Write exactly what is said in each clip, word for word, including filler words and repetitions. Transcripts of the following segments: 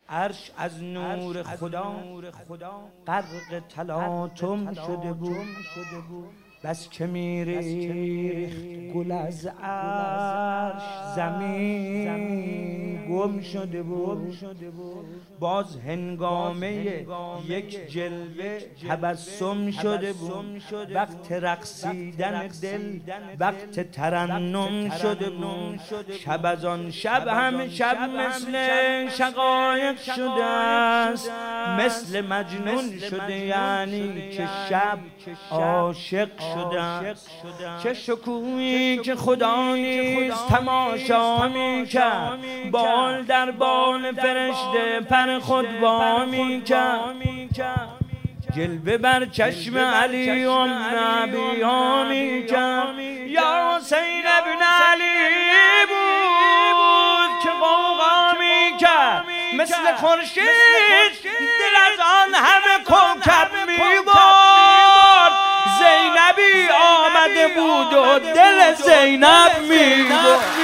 عرش از نور خدا غرق تلاطم شده بود. بس که میریخت گل از عرش زمین گم شده بود. باز هنگامه یک جلوه تبسم شده بود. وقت رقصیدن دل وقت ترنم شده بود. شب از آن شب هم شب مثل شقایق شده است، مثل مجنون شده، یعنی که شب عاشق شده است. چه شکوهی که خدا نیست تماشا می‌کرد، بال در بال فرشته پر خود وا می‌کرد. جلوه بر چشم علی و نبی ها می‌کرد. یا حسین ابن علی بود که غوغا می‌کرد، مثل خورشید دل از آن همه کوکب می‌برد. زینبی آمده بود و دل زینب می‌برد.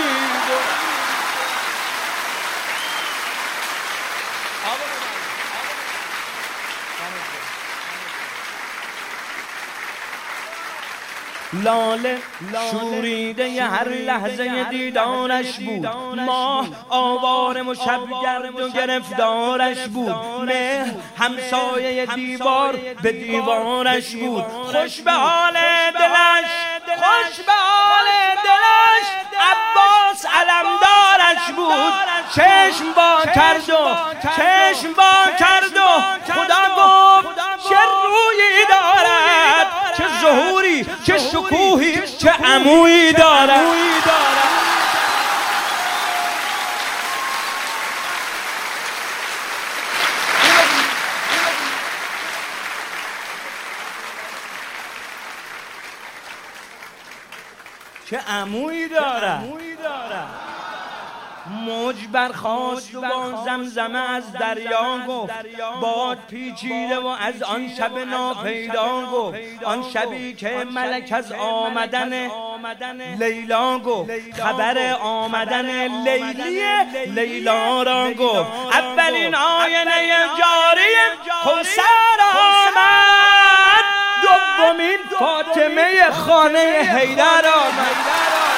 لاله شوریده ی هر لحظه دیدارش بود. ماه آواره و شبگرد و گرفتارش بود. مهر همسایه دیوار به دیوارش بود. خوش به حال دلش، خوش به حال دلش عباس علمدارش بود. چشم با کرد و چشم با کرد و خدا گفت چه رویی دارد، چه ظهوری، چه شکوهی، چه عمویی دارد. چه عمویی دارد. موج برخاست و با زمزمه از دریا گفت. باد پیچیده و از آن شب ناپیدا گفت. آن شبی که ملک از آمدن لیلا گفت. خبر آمدن لیلی لیلا را گفت. اولین آینه جاری کوثر آمد، دومین فاطمه خانه حیدر آمد.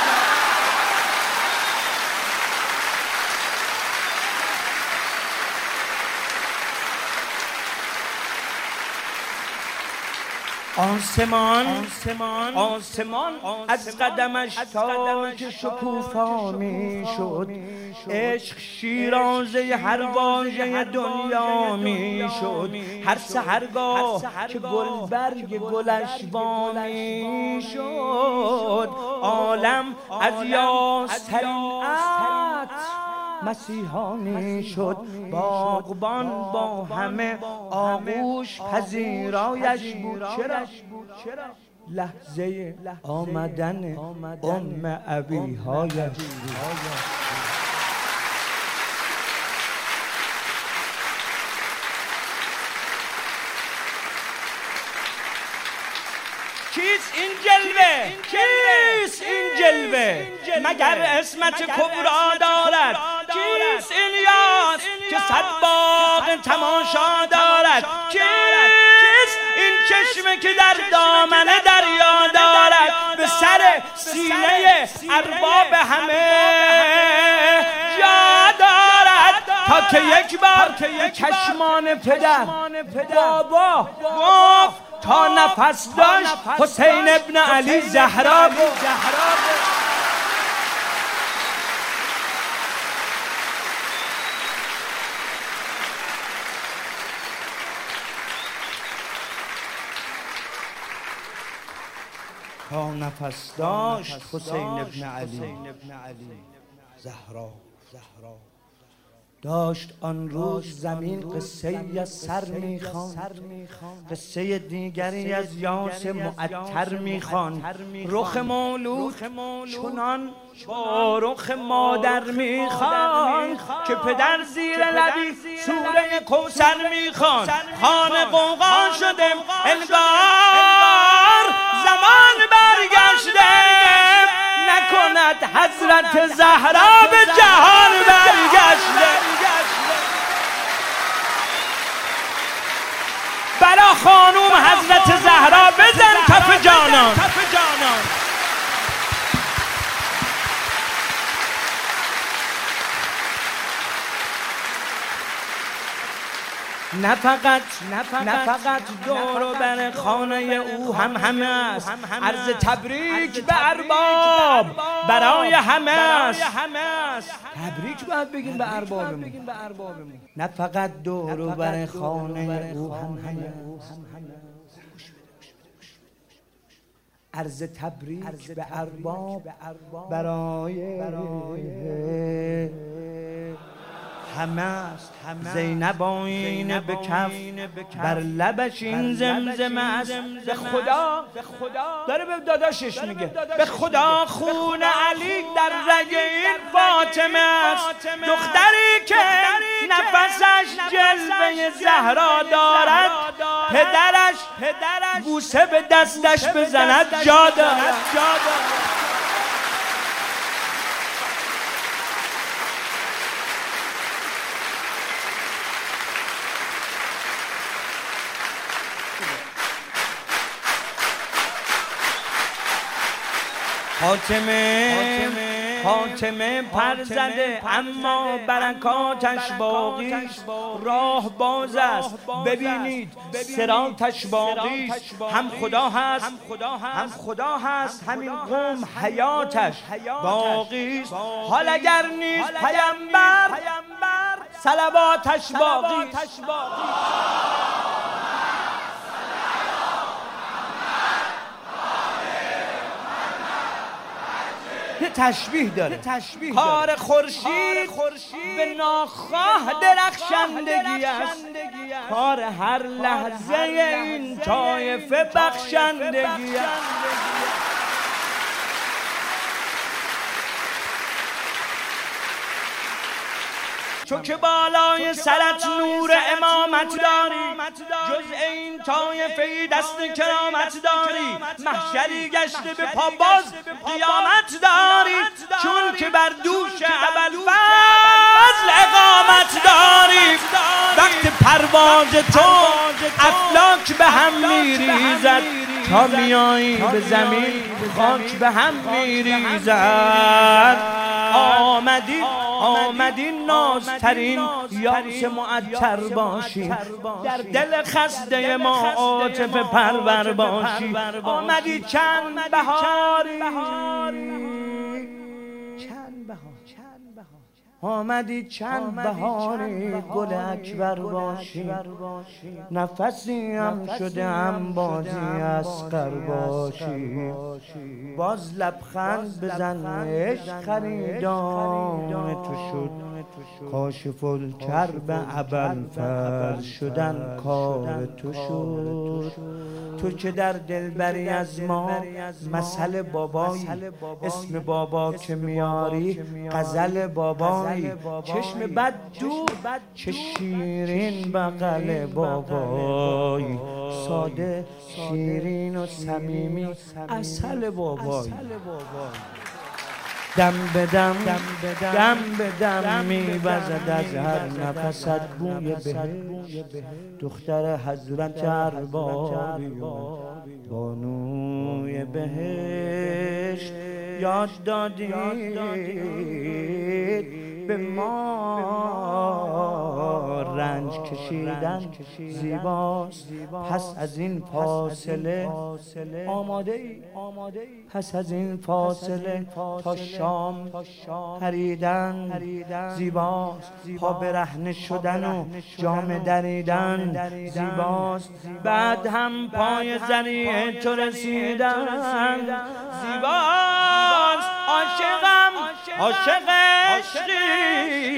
آسمان آسمان آسمان از قدمش تا که شکوفا می شد. عشق شیرازه هر واژه دنیا می شد. هر سحرگاه که گل برگ گلش وا می شد. عالم از یاسترین عطر مسیحا می شد. باغبان با همه آغوش پذیرایش بود. چرا؟ لحظه آمدن ام ابیهایش. چیست این جلوه؟ چیست این جلوه؟ مگر اسمت کبرا دارد؟ چیست این یاس که صد باغ تماشا دارد؟ چیست این چشمه که در دامن دریا دارد؟ به سر سینه ارباب همه جا دارد، تا که یک بار چشمان پدر بابا گفت تا نفس داشت حسین ابن علی زهرا بود. تا نفس داشت حسین ابن علی زهرا. داشت آن روز زمین قصه از سر میخواند، قصه دیگری از یاس معطر میخواند. رخ مولود چنان با رخ مادر میخواند که پدر زیر لبی سوره کوثر میخواند. خانه غوغا شده انگار زمان برگشته، نکند حضرت زهرا به جهان برگشته. کربلا خانوم حضرت زهرا بزن کف جانان. نه فقط نه فقط دور و بر خانه او هم همه است، عرض تبریک به ارباب برای همه است. تبریک باید بگیم به اربابمون. نه فقط دور و بر خانه او هم همه است، عرض تبریک به ارباب برای همه است. زینب آینه به کف بر لبش این زمزمه است، به خدا داره به داداشش میگه به خدا خون علی در رگ این فاطمه است، دختری که نفسش جلوه زهرا دارد، پدرش بوسه به دستش بزند جا دارد. فاطمه فاطمه پر زده اما برکاتش باقی، راه باز است ببینید صراطش باقی، هم خدا هست هم خدا هست همین قوم حیاتش باقی است. حال اگر نیست پیامبر صلواتش باقی. یه تشبیه داره، کار خورشید به ناخواه درخشندگی است، کار هر لحظه این طایفه بخشندگی است. چون که بالای سرت نور امامت داری، جز این طایفه دست کرامت داری، محشری گشته به پا باز قیامت داری، چون که بر دوش ابوالفضل اقامت داری. وقت پرواز تو افلاک به هم میریزد، تا میایی به زمین خاک به هم میریزد. آمدی آمدی نازترین یاس معطر باشی، در دل خسته ما عاطفه پرور باشی. آمدی چند بهاری آمدی چند بهاری گل اکبر باشی، نفسی هم شده هم بازی اصغر باشی. باز لبخند بزن عشق خریدان تو شد، کاشف الکرب ابوالفضل شدن کار تو شد. تو که در دلبری از ما مثل بابایی، اسم بابا که میاری غزل بابایی، چشم بد دور چه شیرین بغل بابایی، ساده شیرین و صمیمی عسل بابایی. دم به دم دم به دم میوزد از هر نفست بوی بهشت، دختر حضرت اربابی بانوی بهشت. یاد دادید به ما رنج کشیدن زیباست، پس از این فاصله آماده ای پس از این فاصله تا شام پریدن زیباست، پا برهنه شدن و جام دریدن زیباست، بعد هم پای زریع تو رسیدن زیباست. عاشقم عاشق عشقی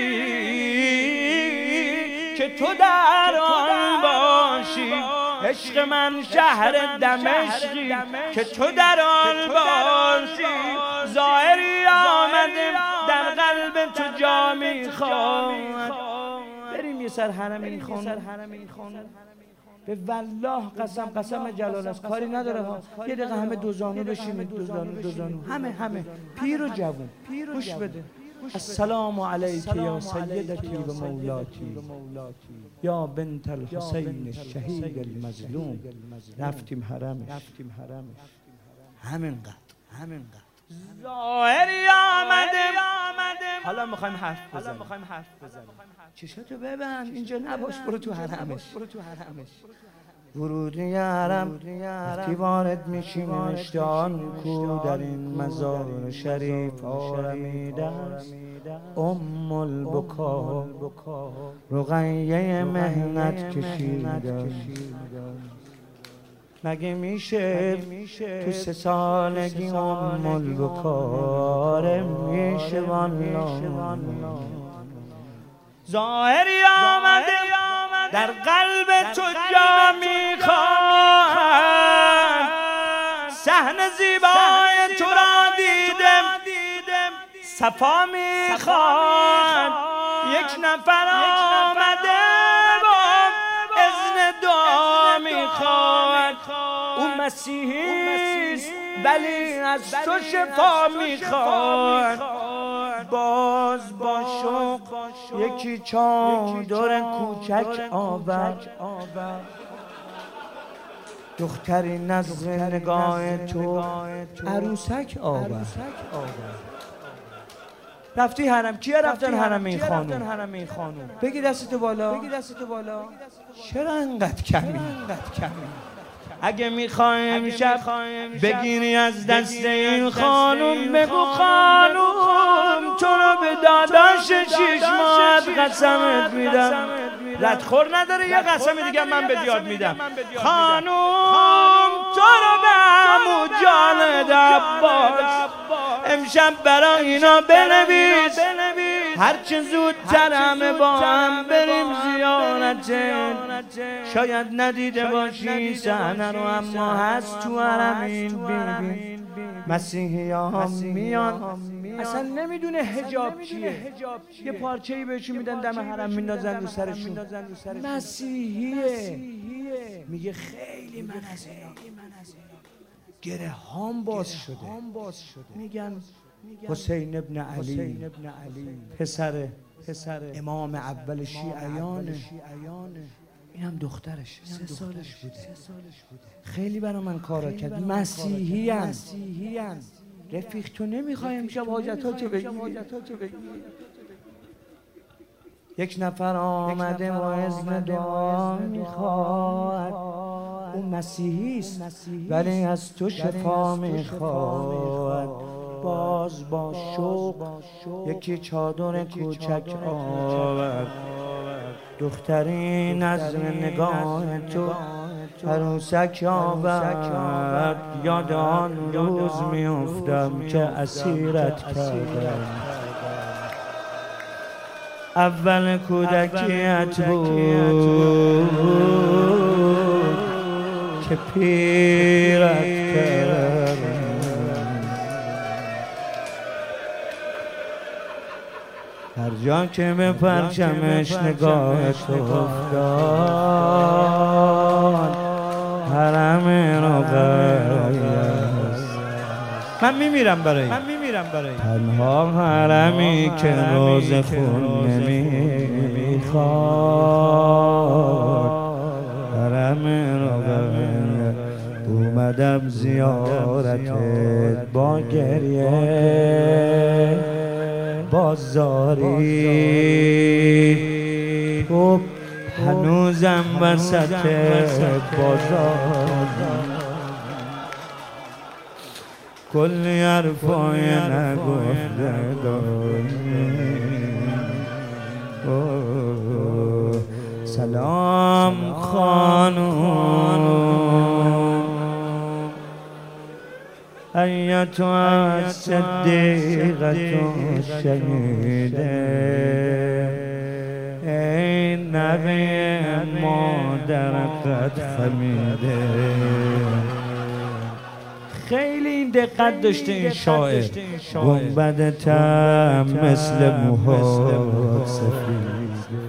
که تو در آن باشی، عشق من شهر دمشقی که تو در آن باشی. ظاهری آمده در قلب تو جا میخواد، بریم یه سر حرمینی خانه. به والله قسم قسم جلال است، کاری نداره ها. یه دقیقه همه دوزانو بشینید، دوزانو دوزانو همه همه پیر و جوون گوش بده. السلام علیک یا سیدتی و مولاتی یا بنت الحسین الشهید المظلوم. رفتیم حرمش همینقدر همینقدر ظاهری آمده. حالا میخوایم حرف بزنیم. چشاتو ببند اینجا نباش، برو تو حرمش. ورودی حرم وقتی وارد میشیم اشتان کو در این مزار شریف آرمیده است. ام البکا رقیه مهنت کشیده. مگه میشه تو سه سالگی ام البکا میشه والله. ظاهری آمده در قلب تو جا میخواهد. صحن زیبای تو را دیدم صفا میخواهد. یک نفر آمده با اذن دعا میخواهد. او مسیحیست ولی از تو شفا میخواهد. باز با شوق یکی چادر کوچک آورد. دختری نزد نگاه تو عروسک آورد. رفتی حرم؟ کیا رفتن حرم این خانوم؟ بگی دستتو بالا. چرا انقدر کمی؟ اگه میخوایم شب بگیری از دست این خانوم، بگو خانوم تو رو به داداش شیش ماهت قسمت میدم. ردخور نداره یه قسم دیگه من به یاد میدم. خانوم تو رو به عمو جان عباس امشب برای اینا بنویس. هرچه زودتر همه با هم بریم زیارته. شاید ندیده باشی صحنه رو اما هست تو حرم این بیبی. مسیحی ها میان اصلا نمیدونه حجاب چیه. یه پارچه‌ای بهشون میدن دم حرم میندازن رو سرشون. مسیحیه. میگه خیلی من از اینا گره هام باز شده. میگن حسین ابن علی پسر امام اول شیعیانه. این هم دخترش سه سالش بوده. خیلی برای من کارا کرد. مسیحی هن. رفیق تو نمیخوای امشب حاجتاتو بگی؟ یک نفر آمده و اذن دعا میخواد. اون مسیحیست ولی از تو شفا میخواد. باز با شوق یکی چادر کوچک آورد. دختری نظر نگاه تو عروسک آورد. یاد آن روز میافتم که اسیرت کردم. اول کودکیت بود که پیرت کردم. هر جا که به پرچمش نگاهت افتاد حرم رقیه. من میمیرم برای تنها حرمی که روز خون نمیخواد. حرم رقیه اومدم زیارتت با گریه بازاری. تو هنوزم وسط بازار کلی حرفای نگفته داری. سلام خانوم ایتها الصدیقة الشهیده. ای نبی مادرت خمیده. خیلی این دقت داشته این شاعر. گنبدتم مثل موها سفید.